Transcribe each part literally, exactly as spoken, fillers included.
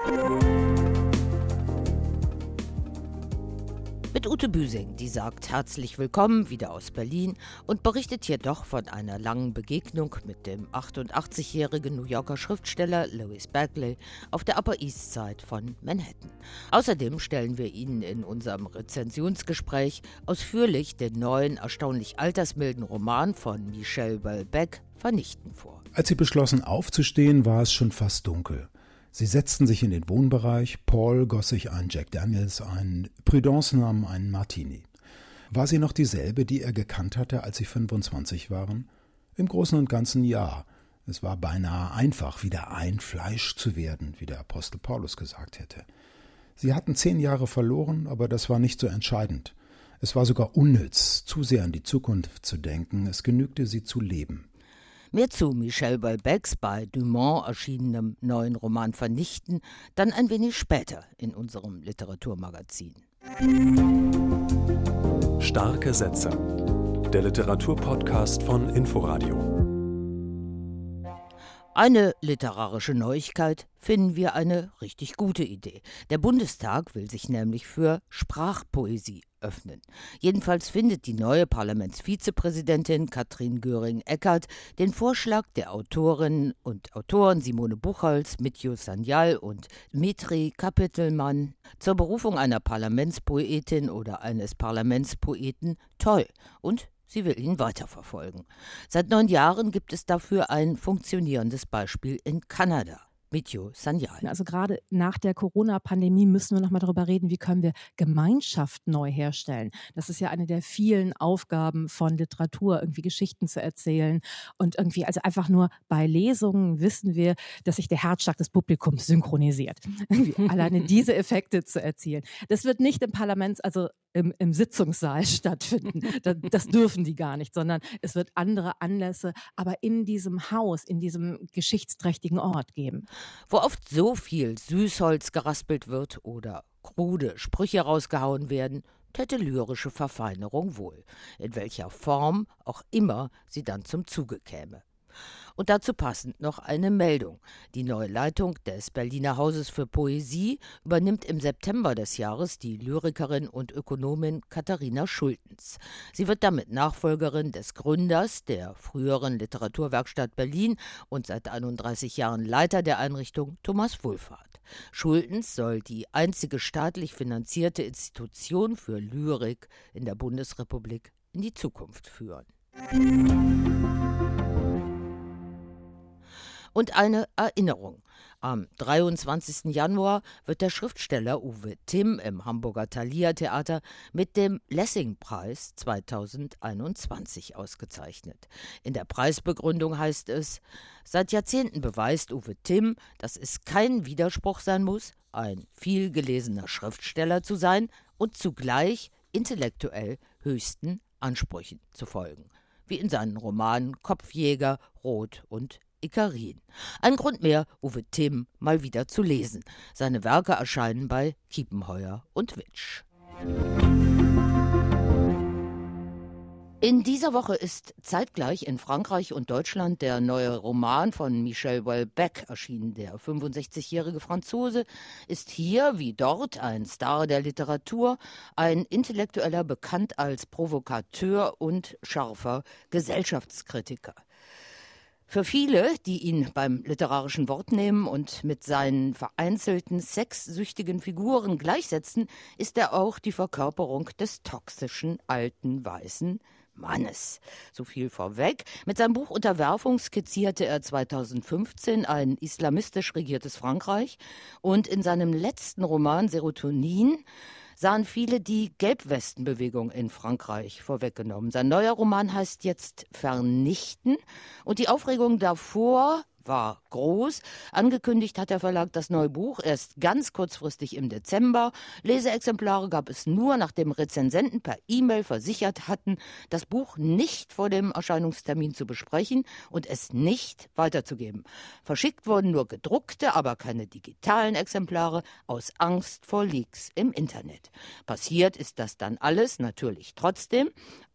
Mit Ute Büsing, die sagt herzlich willkommen wieder aus Berlin und berichtet jedoch von einer langen Begegnung mit dem achtundachtzigjährigen New Yorker Schriftsteller Louis Bagley auf der Upper East Side von Manhattan. Außerdem stellen wir Ihnen in unserem Rezensionsgespräch ausführlich den neuen, erstaunlich altersmilden Roman von Michel Houellebecq, Vernichten, vor. Als sie beschlossen aufzustehen, war es schon fast dunkel. Sie setzten sich in den Wohnbereich, Paul goss sich einen Jack Daniels ein, Prudence nahm einen Martini. War sie noch dieselbe, die er gekannt hatte, als sie fünfundzwanzig waren? Im Großen und Ganzen ja. Es war beinahe einfach, wieder ein Fleisch zu werden, wie der Apostel Paulus gesagt hätte. Sie hatten zehn Jahre verloren, aber das war nicht so entscheidend. Es war sogar unnütz, zu sehr an die Zukunft zu denken. Es genügte, sie zu leben. Mehr zu Michel Houellebecqs bei Dumont erschienenem neuen Roman Vernichten, dann ein wenig später in unserem Literaturmagazin. Starke Sätze. Der Literaturpodcast von Inforadio. Eine literarische Neuigkeit, finden wir eine richtig gute Idee. Der Bundestag will sich nämlich für Sprachpoesie öffnen. Jedenfalls findet die neue Parlamentsvizepräsidentin Katrin Göring-Eckardt den Vorschlag der Autorinnen und Autoren Simone Buchholz, Mitjo Sanyal und Dmitri Kapitelmann zur Berufung einer Parlamentspoetin oder eines Parlamentspoeten toll und sie will ihn weiterverfolgen. Seit neun Jahren gibt es dafür ein funktionierendes Beispiel in Kanada. Mitjo Sanyal. Also gerade nach der Corona-Pandemie müssen wir noch mal darüber reden, wie können wir Gemeinschaft neu herstellen. Das ist ja eine der vielen Aufgaben von Literatur, irgendwie Geschichten zu erzählen. Und irgendwie, also einfach nur bei Lesungen wissen wir, dass sich der Herzschlag des Publikums synchronisiert. Irgendwie alleine diese Effekte zu erzielen. Das wird nicht im Parlaments, also im, im Sitzungssaal stattfinden. Das, das dürfen die gar nicht, sondern es wird andere Anlässe, aber in diesem Haus, in diesem geschichtsträchtigen Ort geben. Wo oft so viel Süßholz geraspelt wird oder krude Sprüche rausgehauen werden, täte lyrische Verfeinerung wohl, in welcher Form auch immer sie dann zum Zuge käme. Und dazu passend noch eine Meldung. Die neue Leitung des Berliner Hauses für Poesie übernimmt im September des Jahres die Lyrikerin und Ökonomin Katharina Schultens. Sie wird damit Nachfolgerin des Gründers der früheren Literaturwerkstatt Berlin und seit einunddreißig Jahren Leiter der Einrichtung Thomas Wohlfahrt. Schultens soll die einzige staatlich finanzierte Institution für Lyrik in der Bundesrepublik in die Zukunft führen. Und eine Erinnerung. Am dreiundzwanzigsten Januar wird der Schriftsteller Uwe Timm im Hamburger Thalia-Theater mit dem Lessing-Preis zweitausendeinundzwanzig ausgezeichnet. In der Preisbegründung heißt es: Seit Jahrzehnten beweist Uwe Timm, dass es kein Widerspruch sein muss, ein vielgelesener Schriftsteller zu sein und zugleich intellektuell höchsten Ansprüchen zu folgen, wie in seinen Romanen Kopfjäger, Rot und Ikarin. Ein Grund mehr, Uwe Timm mal wieder zu lesen. Seine Werke erscheinen bei Kiepenheuer und Witsch. In dieser Woche ist zeitgleich in Frankreich und Deutschland der neue Roman von Michel Houellebecq erschienen. Der fünfundsechzigjährige Franzose ist hier wie dort ein Star der Literatur, ein Intellektueller, bekannt als Provokateur und scharfer Gesellschaftskritiker. Für viele, die ihn beim literarischen Wort nehmen und mit seinen vereinzelten sexsüchtigen Figuren gleichsetzen, ist er auch die Verkörperung des toxischen, alten, weißen Mannes. So viel vorweg. Mit seinem Buch Unterwerfung skizzierte er zweitausendfünfzehn ein islamistisch regiertes Frankreich und in seinem letzten Roman Serotonin sahen viele die Gelbwestenbewegung in Frankreich vorweggenommen. Sein neuer Roman heißt jetzt Vernichten und die Aufregung davor war groß. Angekündigt hat der Verlag das neue Buch erst ganz kurzfristig im Dezember. Leseexemplare gab es nur, nachdem Rezensenten per E-Mail versichert hatten, das Buch nicht vor dem Erscheinungstermin zu besprechen und es nicht weiterzugeben. Verschickt wurden nur gedruckte, aber keine digitalen Exemplare aus Angst vor Leaks im Internet. Passiert ist das dann alles natürlich trotzdem.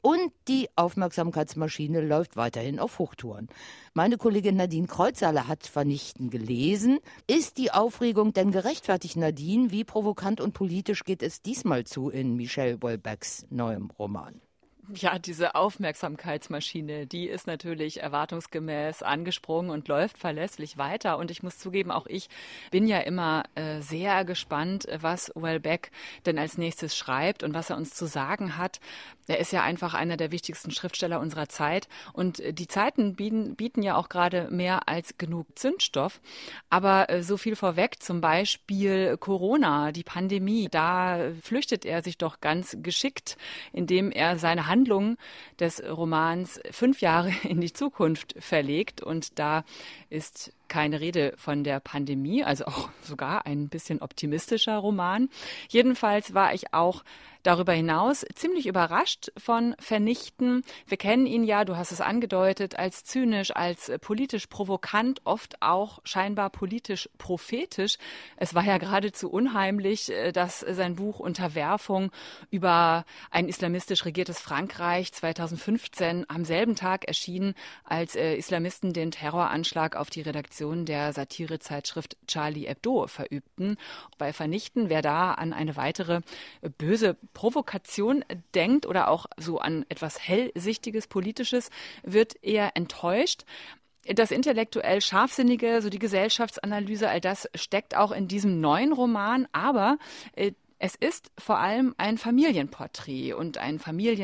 Und die Aufmerksamkeitsmaschine läuft weiterhin auf Hochtouren. Meine Kollegin Nadine Kreuzhaler hat Vernichten gelesen. Ist die Aufregung denn gerechtfertigt, Nadine? Wie provokant und politisch geht es diesmal zu in Michel Houellebecqs neuem Roman? Ja, diese Aufmerksamkeitsmaschine, die ist natürlich erwartungsgemäß angesprungen und läuft verlässlich weiter. Und ich muss zugeben, auch ich bin ja immer äh, sehr gespannt, was Houellebecq denn als nächstes schreibt und was er uns zu sagen hat. Er ist ja einfach einer der wichtigsten Schriftsteller unserer Zeit. Und die Zeiten bieten, bieten ja auch gerade mehr als genug Zündstoff. Aber äh, so viel vorweg, zum Beispiel Corona, die Pandemie, da flüchtet er sich doch ganz geschickt, indem er seine Handlung des Romans fünf Jahre in die Zukunft verlegt. Und da ist keine Rede von der Pandemie, also auch sogar ein bisschen optimistischer Roman. Jedenfalls war ich auch darüber hinaus ziemlich überrascht von Vernichten. Wir kennen ihn ja, du hast es angedeutet, als zynisch, als politisch provokant, oft auch scheinbar politisch prophetisch. Es war ja geradezu unheimlich, dass sein Buch Unterwerfung über ein islamistisch regiertes Frankreich zweitausendfünfzehn am selben Tag erschien, als Islamisten den Terroranschlag auf die Redaktion der Satirezeitschrift Charlie Hebdo verübten. Bei Vernichten, wer da an eine weitere böse Provokation denkt oder auch so an etwas Hellsichtiges, Politisches, wird eher enttäuscht. Das intellektuell Scharfsinnige, so die Gesellschaftsanalyse, all das steckt auch in diesem neuen Roman, aber äh, es ist vor allem ein Familienporträt und ein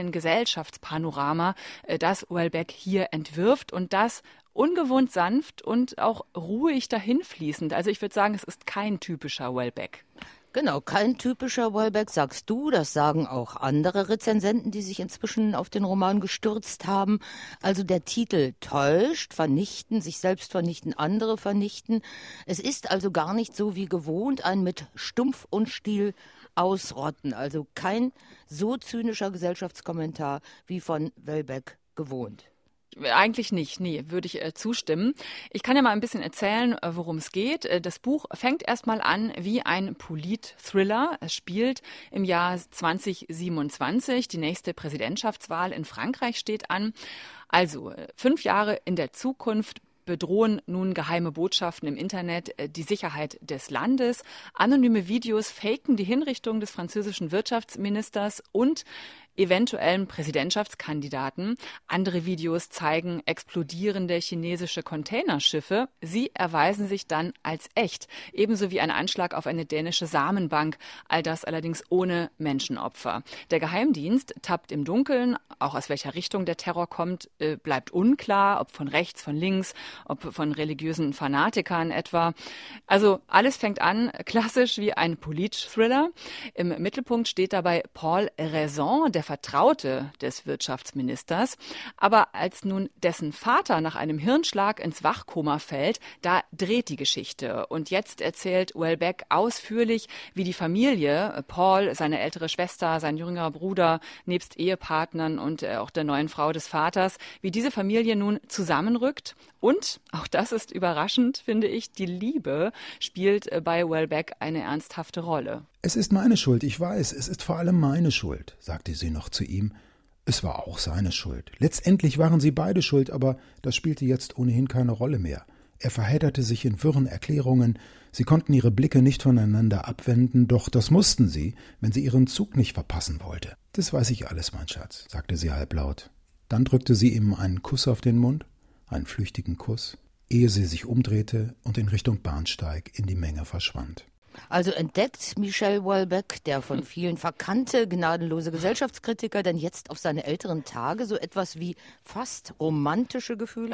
Familiengesellschaftspanorama, äh, das Houellebecq hier entwirft und das ungewohnt sanft und auch ruhig dahinfließend. Also ich würde sagen, es ist kein typischer Houellebecq. Genau, kein typischer Houellebecq, sagst du, das sagen auch andere Rezensenten, die sich inzwischen auf den Roman gestürzt haben. Also der Titel täuscht, vernichten, sich selbst vernichten, andere vernichten. Es ist also gar nicht so wie gewohnt ein mit Stumpf und Stiel ausrotten. Also kein so zynischer Gesellschaftskommentar wie von Houellebecq gewohnt. Eigentlich nicht, nee, würde ich äh, zustimmen. Ich kann ja mal ein bisschen erzählen, äh, worum es geht. Äh, das Buch fängt erstmal an wie ein Polit-Thriller. Es spielt im Jahr zwanzig siebenundzwanzig. Die nächste Präsidentschaftswahl in Frankreich steht an. Also äh, fünf Jahre in der Zukunft bedrohen nun geheime Botschaften im Internet die Sicherheit des Landes. Anonyme Videos faken die Hinrichtung des französischen Wirtschaftsministers und eventuellen Präsidentschaftskandidaten. Andere Videos zeigen explodierende chinesische Containerschiffe. Sie erweisen sich dann als echt. Ebenso wie ein Anschlag auf eine dänische Samenbank. All das allerdings ohne Menschenopfer. Der Geheimdienst tappt im Dunkeln. Auch aus welcher Richtung der Terror kommt, bleibt unklar. Ob von rechts, von links, ob von religiösen Fanatikern etwa. Also alles fängt an, klassisch wie ein Polit-Thriller. Im Mittelpunkt steht dabei Paul Raison, der Vertraute des Wirtschaftsministers. Aber als nun dessen Vater nach einem Hirnschlag ins Wachkoma fällt, da dreht die Geschichte. Und jetzt erzählt Houellebecq ausführlich, wie die Familie, Paul, seine ältere Schwester, sein jüngerer Bruder, nebst Ehepartnern und auch der neuen Frau des Vaters, wie diese Familie nun zusammenrückt. Und, auch das ist überraschend, finde ich, die Liebe spielt bei Houellebecq eine ernsthafte Rolle. Es ist meine Schuld, ich weiß, es ist vor allem meine Schuld, sagte sie noch zu ihm. Es war auch seine Schuld. Letztendlich waren sie beide schuld, aber das spielte jetzt ohnehin keine Rolle mehr. Er verhedderte sich in wirren Erklärungen, sie konnten ihre Blicke nicht voneinander abwenden, doch das mussten sie, wenn sie ihren Zug nicht verpassen wollte. »Das weiß ich alles, mein Schatz«, sagte sie halblaut. Dann drückte sie ihm einen Kuss auf den Mund, einen flüchtigen Kuss, ehe sie sich umdrehte und in Richtung Bahnsteig in die Menge verschwand. Also entdeckt Michel Houellebecq, der von vielen verkannte, gnadenlose Gesellschaftskritiker, denn jetzt auf seine älteren Tage so etwas wie fast romantische Gefühle?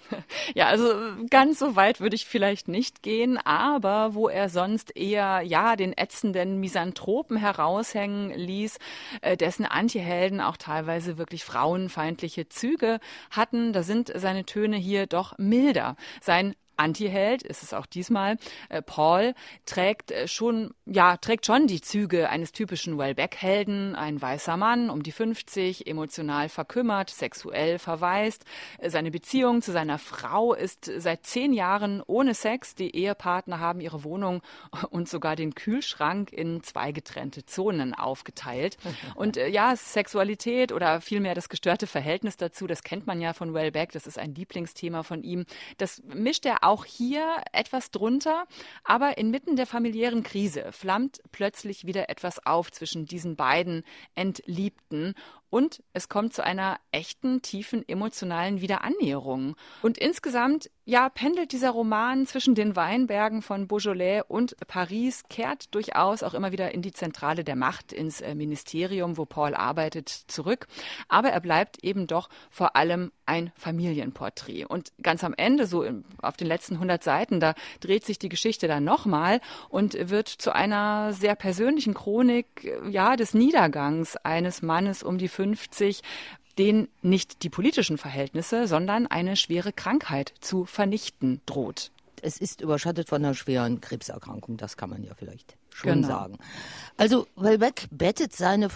Ja, also ganz so weit würde ich vielleicht nicht gehen, aber wo er sonst eher ja den ätzenden Misanthropen heraushängen ließ, äh, dessen Antihelden auch teilweise wirklich frauenfeindliche Züge hatten, da sind seine Töne hier doch milder. Sein Antiheld ist es auch diesmal. Äh, Paul trägt äh, schon, ja, trägt schon die Züge eines typischen Welbeck-Helden. Ein weißer Mann, um die fünfzig, emotional verkümmert, sexuell verwaist. Äh, seine Beziehung zu seiner Frau ist seit zehn Jahren ohne Sex. Die Ehepartner haben ihre Wohnung und sogar den Kühlschrank in zwei getrennte Zonen aufgeteilt. Und äh, ja, Sexualität oder vielmehr das gestörte Verhältnis dazu, das kennt man ja von Welbeck. Das ist ein Lieblingsthema von ihm. Das mischt er auch hier etwas drunter, aber inmitten der familiären Krise flammt plötzlich wieder etwas auf zwischen diesen beiden Entliebten und es kommt zu einer echten, tiefen emotionalen Wiederannäherung. Und insgesamt, ja, pendelt dieser Roman zwischen den Weinbergen von Beaujolais und Paris, kehrt durchaus auch immer wieder in die Zentrale der Macht, ins Ministerium, wo Paul arbeitet, zurück. Aber er bleibt eben doch vor allem ein Familienporträt. Und ganz am Ende, so auf den letzten hundert Seiten, da dreht sich die Geschichte dann nochmal und wird zu einer sehr persönlichen Chronik, ja, des Niedergangs eines Mannes um die fünfzig, den nicht die politischen Verhältnisse, sondern eine schwere Krankheit zu vernichten droht. Es ist überschattet von einer schweren Krebserkrankung, das kann man ja vielleicht schon Genau. sagen. Also Welbeck bettet seine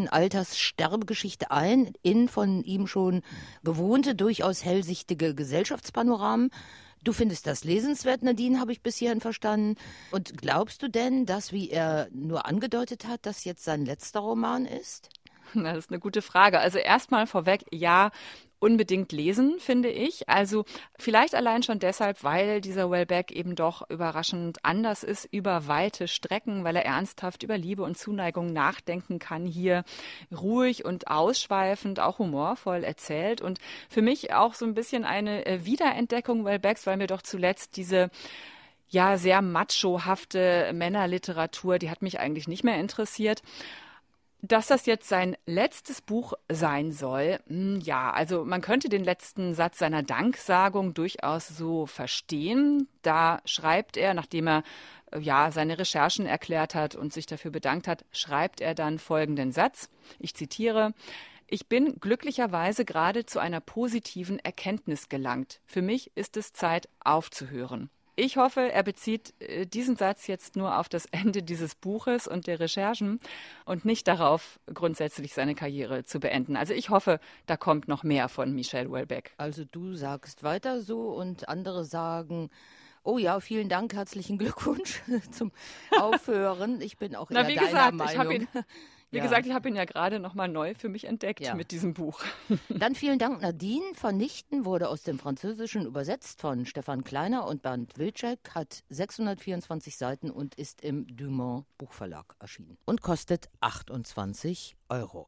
Familienalters-Sterbegeschichte ein in von ihm schon gewohnte, durchaus hellsichtige Gesellschaftspanoramen. Du findest das lesenswert, Nadine, habe ich bis hierhin verstanden. Und glaubst du denn, dass, wie er nur angedeutet hat, das jetzt sein letzter Roman ist? Na, das ist eine gute Frage. Also erstmal vorweg, ja, unbedingt lesen, finde ich. Also vielleicht allein schon deshalb, weil dieser Welbeck eben doch überraschend anders ist über weite Strecken, weil er ernsthaft über Liebe und Zuneigung nachdenken kann, hier ruhig und ausschweifend, auch humorvoll erzählt. Und für mich auch so ein bisschen eine Wiederentdeckung Welbecks, weil mir doch zuletzt diese ja sehr machohafte Männerliteratur, die hat mich eigentlich nicht mehr interessiert. Dass das jetzt sein letztes Buch sein soll, ja, also man könnte den letzten Satz seiner Danksagung durchaus so verstehen. Da schreibt er, nachdem er ja seine Recherchen erklärt hat und sich dafür bedankt hat, schreibt er dann folgenden Satz. Ich zitiere: Ich bin glücklicherweise gerade zu einer positiven Erkenntnis gelangt. Für mich ist es Zeit, aufzuhören. Ich hoffe, er bezieht diesen Satz jetzt nur auf das Ende dieses Buches und der Recherchen und nicht darauf, grundsätzlich seine Karriere zu beenden. Also ich hoffe, da kommt noch mehr von Michel Welbeck. Also du sagst weiter so und andere sagen, oh ja, vielen Dank, herzlichen Glückwunsch zum Aufhören. Ich bin auch eher Na, wie deiner gesagt, Meinung. Ich hab ihn Wie Ja. gesagt, ich habe ihn ja gerade nochmal neu für mich entdeckt Ja. mit diesem Buch. Dann vielen Dank, Nadine. Vernichten wurde aus dem Französischen übersetzt von Stefan Kleiner und Bernd Wilczek, hat sechshundertvierundzwanzig Seiten und ist im Dumont Buchverlag erschienen und kostet achtundzwanzig Euro.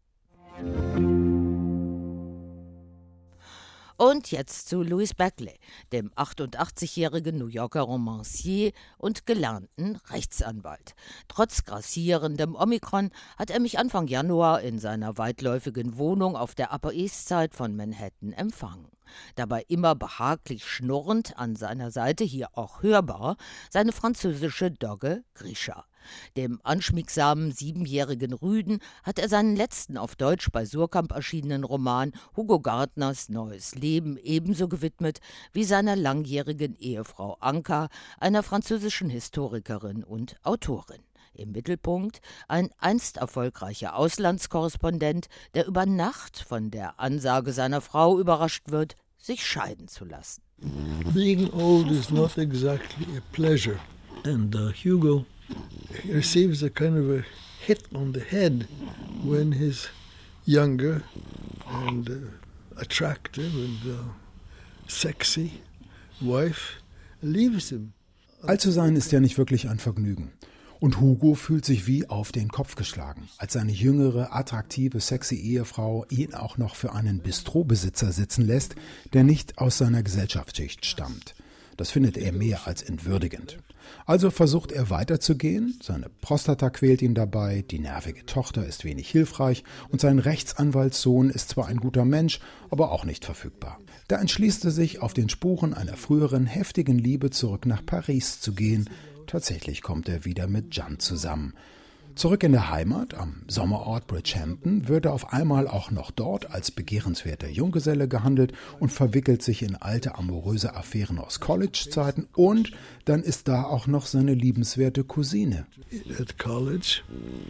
Und jetzt zu Louis Beckley, dem achtundachtzigjährigen New Yorker Romancier und gelernten Rechtsanwalt. Trotz grassierendem Omikron hat er mich Anfang Januar in seiner weitläufigen Wohnung auf der Upper East Side von Manhattan empfangen. Dabei immer behaglich schnurrend an seiner Seite, hier auch hörbar, seine französische Dogge Grisha. Dem anschmiegsamen siebenjährigen Rüden hat er seinen letzten auf Deutsch bei Suhrkamp erschienenen Roman Hugo Gardners Neues Leben ebenso gewidmet wie seiner langjährigen Ehefrau Anka, einer französischen Historikerin und Autorin. Im Mittelpunkt ein einst erfolgreicher Auslandskorrespondent, der über Nacht von der Ansage seiner Frau überrascht wird, sich scheiden zu lassen. Being old is not exactly a pleasure. And uh, Hugo receives a kind of a hit on the head when his younger and uh, attractive and uh, sexy wife leaves him. Alt zu sein ist ja nicht wirklich ein Vergnügen. Und Hugo fühlt sich wie auf den Kopf geschlagen, als seine jüngere, attraktive, sexy Ehefrau ihn auch noch für einen Bistrobesitzer sitzen lässt, der nicht aus seiner Gesellschaftsschicht stammt. Das findet er mehr als entwürdigend. Also versucht er weiterzugehen, seine Prostata quält ihn dabei, die nervige Tochter ist wenig hilfreich und sein Rechtsanwaltssohn ist zwar ein guter Mensch, aber auch nicht verfügbar. Da entschließt er sich, auf den Spuren einer früheren heftigen Liebe zurück nach Paris zu gehen. Tatsächlich kommt er wieder mit Jeanne zusammen. Zurück in der Heimat, am Sommerort Bridgehampton, wird er auf einmal auch noch dort als begehrenswerter Junggeselle gehandelt und verwickelt sich in alte amoröse Affären aus College-Zeiten. Und dann ist da auch noch seine liebenswerte Cousine. At college,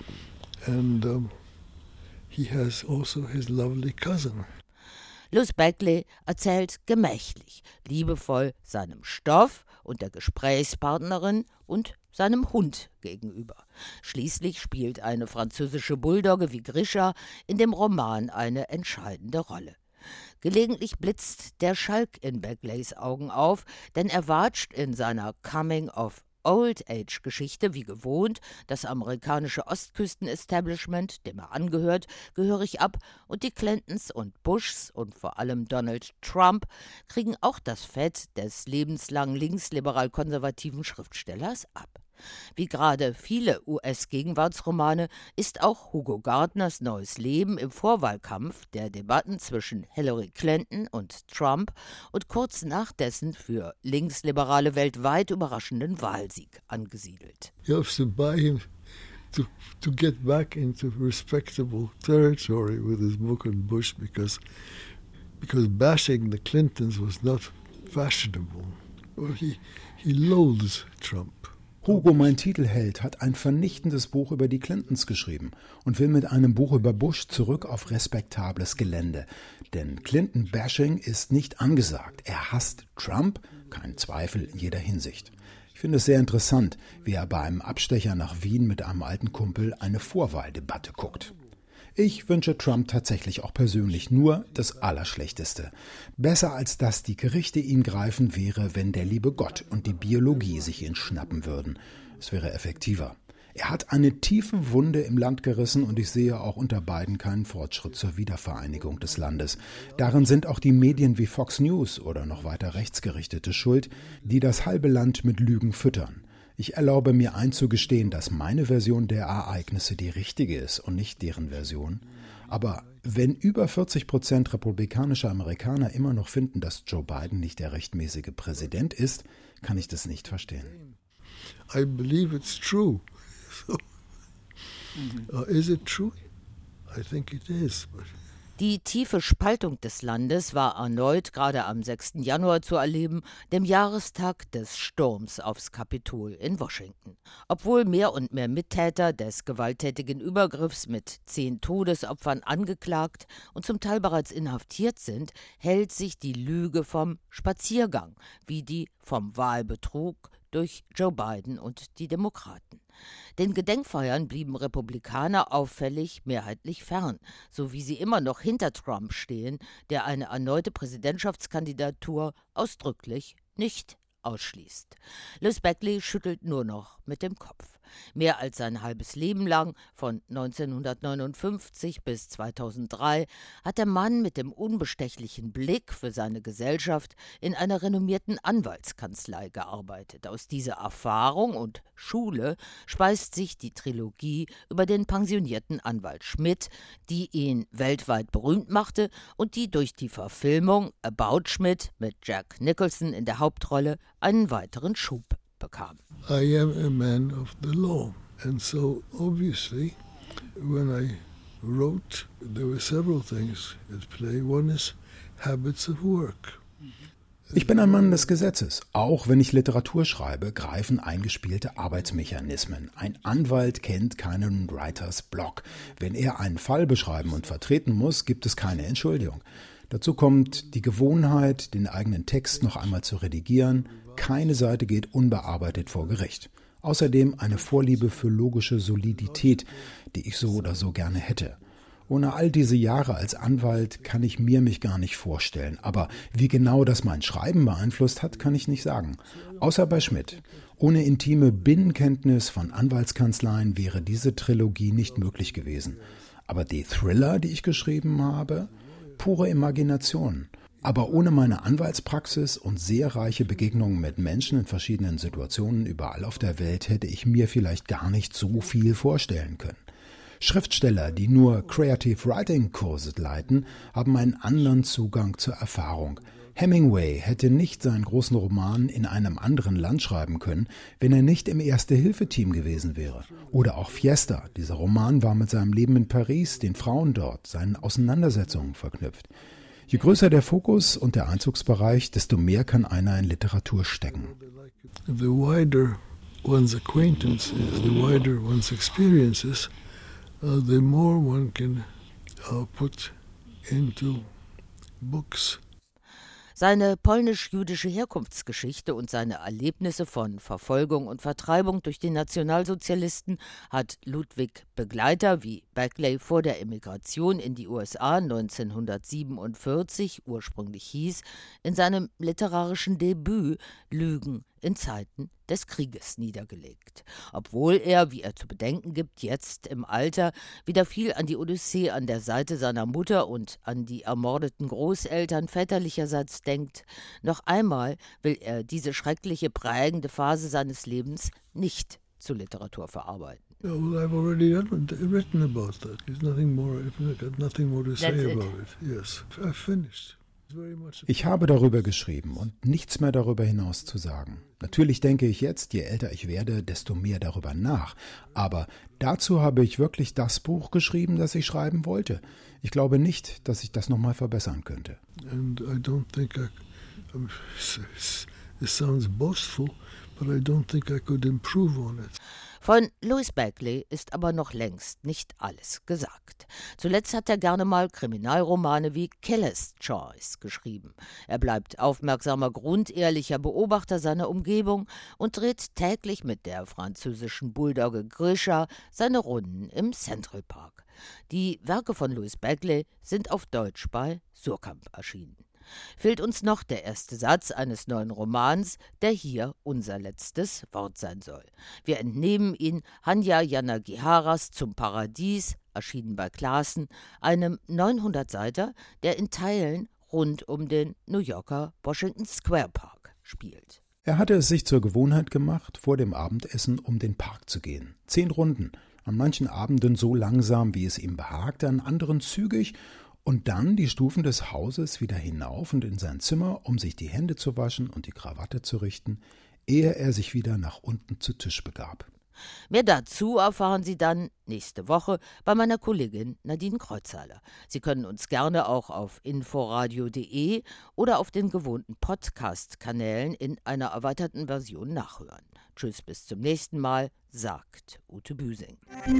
and um, he has also his lovely cousin. Lewis Beckley erzählt gemächlich, liebevoll seinem Stoff und der Gesprächspartnerin und seinem Hund gegenüber. Schließlich spielt eine französische Bulldogge wie Grisha in dem Roman eine entscheidende Rolle. Gelegentlich blitzt der Schalk in Beckleys Augen auf, denn er watscht in seiner Coming-of-Old-Age-Geschichte wie gewohnt das amerikanische Ostküsten-Establishment, dem er angehört, gehörig ab, und die Clintons und Bushs und vor allem Donald Trump kriegen auch das Fett des lebenslang linksliberal-konservativen Schriftstellers ab. Wie gerade viele U S-Gegenwartsromane ist auch Hugo Gardners Neues Leben im Vorwahlkampf der Debatten zwischen Hillary Clinton und Trump und kurz nach dessen für Linksliberale weltweit überraschenden Wahlsieg angesiedelt. You have to buy him to, to get back into respectable territory with his book on Bush because, because bashing the Clintons was not fashionable. Well, he, he loathes Trump. Hugo, mein Titelheld, hat ein vernichtendes Buch über die Clintons geschrieben und will mit einem Buch über Bush zurück auf respektables Gelände. Denn Clinton-Bashing ist nicht angesagt. Er hasst Trump, kein Zweifel in jeder Hinsicht. Ich finde es sehr interessant, wie er beim Abstecher nach Wien mit einem alten Kumpel eine Vorwahldebatte guckt. Ich wünsche Trump tatsächlich auch persönlich nur das Allerschlechteste. Besser als dass die Gerichte ihn greifen wäre, wenn der liebe Gott und die Biologie sich ihn schnappen würden. Es wäre effektiver. Er hat eine tiefe Wunde im Land gerissen und ich sehe auch unter Biden keinen Fortschritt zur Wiedervereinigung des Landes. Darin sind auch die Medien wie Fox News oder noch weiter rechtsgerichtete schuld, die das halbe Land mit Lügen füttern. Ich erlaube mir einzugestehen, dass meine Version der Ereignisse die richtige ist und nicht deren Version. Aber wenn über vierzig Prozent republikanischer Amerikaner immer noch finden, dass Joe Biden nicht der rechtmäßige Präsident ist, kann ich das nicht verstehen. I believe it's true. So, uh, is it true? I think it is. But Die tiefe Spaltung des Landes war erneut gerade am sechsten Januar zu erleben, dem Jahrestag des Sturms aufs Kapitol in Washington. Obwohl mehr und mehr Mittäter des gewalttätigen Übergriffs mit zehn Todesopfern angeklagt und zum Teil bereits inhaftiert sind, hält sich die Lüge vom Spaziergang, wie die vom Wahlbetrug durch Joe Biden und die Demokraten. Den Gedenkfeiern blieben Republikaner auffällig mehrheitlich fern, so wie sie immer noch hinter Trump stehen, der eine erneute Präsidentschaftskandidatur ausdrücklich nicht ausschließt. Lewis Beckley schüttelt nur noch mit dem Kopf. Mehr als sein halbes Leben lang, von neunzehnhundertneunundfünfzig bis zweitausenddrei, hat der Mann mit dem unbestechlichen Blick für seine Gesellschaft in einer renommierten Anwaltskanzlei gearbeitet. Aus dieser Erfahrung und Schule speist sich die Trilogie über den pensionierten Anwalt Schmidt, die ihn weltweit berühmt machte und die durch die Verfilmung About Schmidt mit Jack Nicholson in der Hauptrolle einen weiteren Schub bekam. I am a man of the law, and so obviously when I wrote there were several things at play. One is habits of work. Ich bin ein Mann des Gesetzes. Auch wenn ich Literatur schreibe, greifen eingespielte Arbeitsmechanismen. Ein Anwalt kennt keinen Writers Block. Wenn er einen Fall beschreiben und vertreten muss, gibt es keine Entschuldigung. Dazu kommt die Gewohnheit, den eigenen Text noch einmal zu redigieren. Keine Seite geht unbearbeitet vor Gericht. Außerdem eine Vorliebe für logische Solidität, die ich so oder so gerne hätte. Ohne all diese Jahre als Anwalt kann ich mir mich gar nicht vorstellen. Aber wie genau das mein Schreiben beeinflusst hat, kann ich nicht sagen. Außer bei Schmidt. Ohne intime Binnenkenntnis von Anwaltskanzleien wäre diese Trilogie nicht möglich gewesen. Aber die Thriller, die ich geschrieben habe, pure Imagination. Aber ohne meine Anwaltspraxis und sehr reiche Begegnungen mit Menschen in verschiedenen Situationen überall auf der Welt hätte ich mir vielleicht gar nicht so viel vorstellen können. Schriftsteller, die nur Creative Writing Kurse leiten, haben einen anderen Zugang zur Erfahrung. Hemingway hätte nicht seinen großen Roman in einem anderen Land schreiben können, wenn er nicht im Erste-Hilfe-Team gewesen wäre. Oder auch Fiesta. Dieser Roman war mit seinem Leben in Paris, den Frauen dort, seinen Auseinandersetzungen verknüpft. Je größer der Fokus und der Einzugsbereich, desto mehr kann einer in Literatur stecken. The wider one's acquaintance is, the wider one's experiences, uh, the more one can uh, put into books. Seine polnisch-jüdische Herkunftsgeschichte und seine Erlebnisse von Verfolgung und Vertreibung durch die Nationalsozialisten hat Ludwig Begleiter wie Beckley vor der Emigration in die U S A neunzehnhundertsiebenundvierzig ursprünglich hieß, in seinem literarischen Debüt Lügen in Zeiten des Krieges niedergelegt. Obwohl er, wie er zu bedenken gibt, jetzt im Alter wieder viel an die Odyssee an der Seite seiner Mutter und an die ermordeten Großeltern väterlicherseits denkt, noch einmal will er diese schreckliche, prägende Phase seines Lebens nicht zur Literatur verarbeiten. Yeah, well, I've already written about that. There's nothing more, I've got nothing more to say That's it. about it. Yes, I've finished. Ich habe darüber geschrieben und nichts mehr darüber hinaus zu sagen. Natürlich denke ich jetzt, je älter ich werde, desto mehr darüber nach. Aber dazu habe ich wirklich das Buch geschrieben, das ich schreiben wollte. Ich glaube nicht, dass ich das nochmal verbessern könnte. And I don't think I, it sounds boastful, but I don't think I could improve on it. Von Louis Beckley ist aber noch längst nicht alles gesagt. Zuletzt hat er gerne mal Kriminalromane wie Killer's Choice geschrieben. Er bleibt aufmerksamer, grundehrlicher Beobachter seiner Umgebung und dreht täglich mit der französischen Bulldogge Grisha seine Runden im Central Park. Die Werke von Louis Beckley sind auf Deutsch bei Suhrkamp erschienen. Fehlt uns noch der erste Satz eines neuen Romans, der hier unser letztes Wort sein soll. Wir entnehmen ihn Hanya Yanagiharas Zum Paradies, erschienen bei Classen, einem neunhundert Seiter, der in Teilen rund um den New Yorker Washington Square Park spielt. Er hatte es sich zur Gewohnheit gemacht, vor dem Abendessen um den Park zu gehen. Zehn Runden, an manchen Abenden so langsam, wie es ihm behagte, an anderen zügig, und dann die Stufen des Hauses wieder hinauf und in sein Zimmer, um sich die Hände zu waschen und die Krawatte zu richten, ehe er sich wieder nach unten zu Tisch begab. Mehr dazu erfahren Sie dann nächste Woche bei meiner Kollegin Nadine Kreuzhaler. Sie können uns gerne auch auf inforadio punkt de oder auf den gewohnten Podcast-Kanälen in einer erweiterten Version nachhören. Tschüss, bis zum nächsten Mal, sagt Ute Büsing.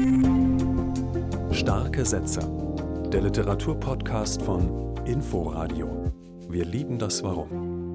Starke Sätze. Der Literaturpodcast von Inforadio. Wir lieben das Warum.